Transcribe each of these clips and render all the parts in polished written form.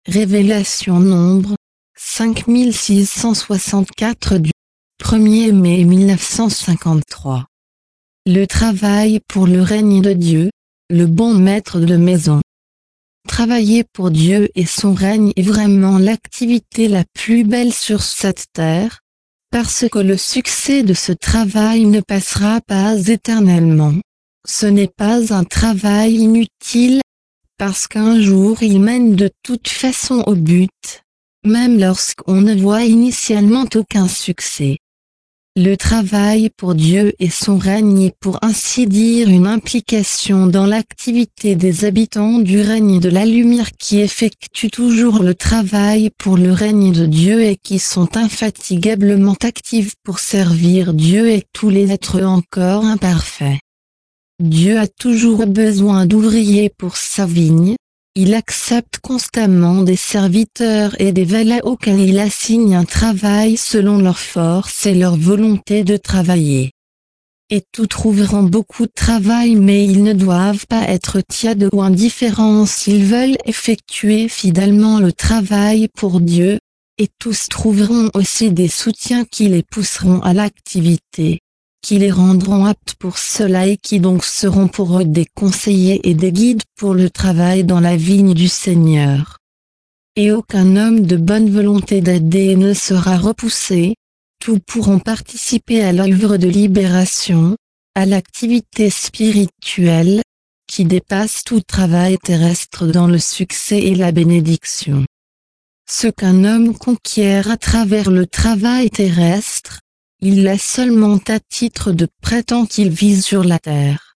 Révélation Nombre 5664 du 1er mai 1953. Le travail pour le règne de Dieu, le bon maître de maison. Travailler pour Dieu et son règne est vraiment l'activité la plus belle sur cette terre, parce que le succès de ce travail ne passera pas éternellement. Ce n'est pas un travail inutile, parce qu'un jour il mène de toute façon au but, même lorsqu'on ne voit initialement aucun succès. Le travail pour Dieu et son règne est pour ainsi dire une implication dans l'activité des habitants du règne de la lumière qui effectuent toujours le travail pour le règne de Dieu et qui sont infatigablement actifs pour servir Dieu et tous les êtres encore imparfaits. Dieu a toujours besoin d'ouvriers pour sa vigne. Il accepte constamment des serviteurs et des valets auxquels il assigne un travail selon leur force et leur volonté de travailler. Et tous trouveront beaucoup de travail, mais ils ne doivent pas être tièdes ou indifférents s'ils veulent effectuer fidèlement le travail pour Dieu, et tous trouveront aussi des soutiens qui les pousseront à l'activité, qui les rendront aptes pour cela et qui donc seront pour eux des conseillers et des guides pour le travail dans la vigne du Seigneur. Et aucun homme de bonne volonté d'aider ne sera repoussé, tous pourront participer à l'œuvre de libération, à l'activité spirituelle, qui dépasse tout travail terrestre dans le succès et la bénédiction. Ce qu'un homme conquiert à travers le travail terrestre, il l'a seulement à titre de prétend qu'il vise sur la terre.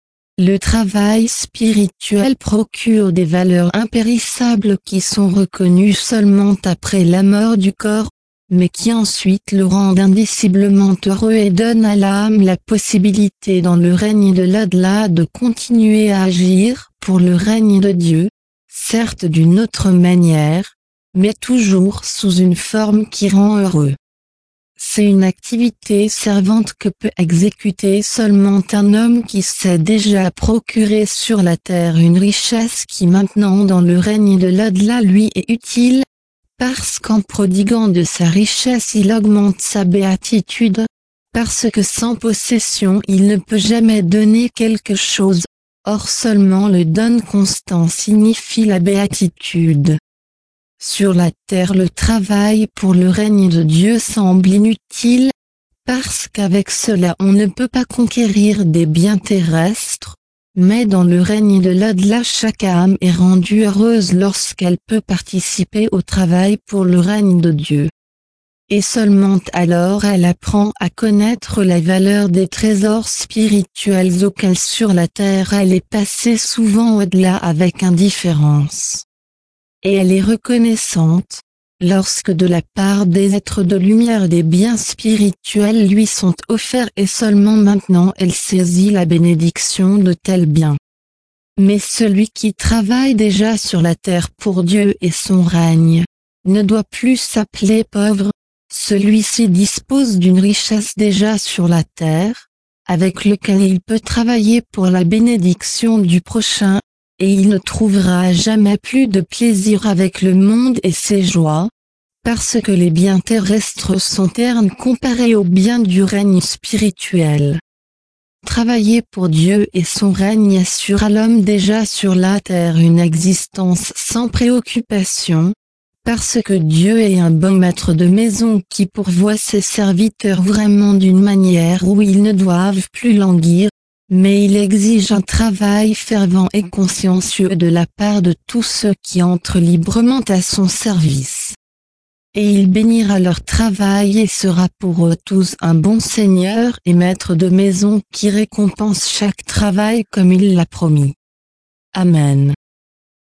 Le travail spirituel procure des valeurs impérissables qui sont reconnues seulement après la mort du corps, mais qui ensuite le rendent indiciblement heureux et donnent à l'âme la possibilité dans le règne de l'au-delà de continuer à agir pour le règne de Dieu, certes d'une autre manière, mais toujours sous une forme qui rend heureux. C'est une activité servante que peut exécuter seulement un homme qui sait déjà procurer sur la terre une richesse qui maintenant dans le règne de l'au-delà lui est utile, parce qu'en prodiguant de sa richesse il augmente sa béatitude, parce que sans possession il ne peut jamais donner quelque chose, or seulement le don constant signifie la béatitude. Sur la terre le travail pour le règne de Dieu semble inutile, parce qu'avec cela on ne peut pas conquérir des biens terrestres, mais dans le règne de l'au-delà chaque âme est rendue heureuse lorsqu'elle peut participer au travail pour le règne de Dieu. Et seulement alors elle apprend à connaître la valeur des trésors spirituels auxquels sur la terre elle est passée souvent au-delà avec indifférence. Et elle est reconnaissante, lorsque de la part des êtres de lumière des biens spirituels lui sont offerts et seulement maintenant elle saisit la bénédiction de tels biens. Mais celui qui travaille déjà sur la terre pour Dieu et son règne, ne doit plus s'appeler pauvre, celui-ci dispose d'une richesse déjà sur la terre, avec lequel il peut travailler pour la bénédiction du prochain, et il ne trouvera jamais plus de plaisir avec le monde et ses joies, parce que les biens terrestres sont ternes comparés aux biens du règne spirituel. Travailler pour Dieu et son règne assure à l'homme déjà sur la terre une existence sans préoccupation, parce que Dieu est un bon maître de maison qui pourvoit ses serviteurs vraiment d'une manière où ils ne doivent plus languir, mais il exige un travail fervent et consciencieux de la part de tous ceux qui entrent librement à son service. Et il bénira leur travail et sera pour eux tous un bon Seigneur et maître de maison qui récompense chaque travail comme il l'a promis. Amen.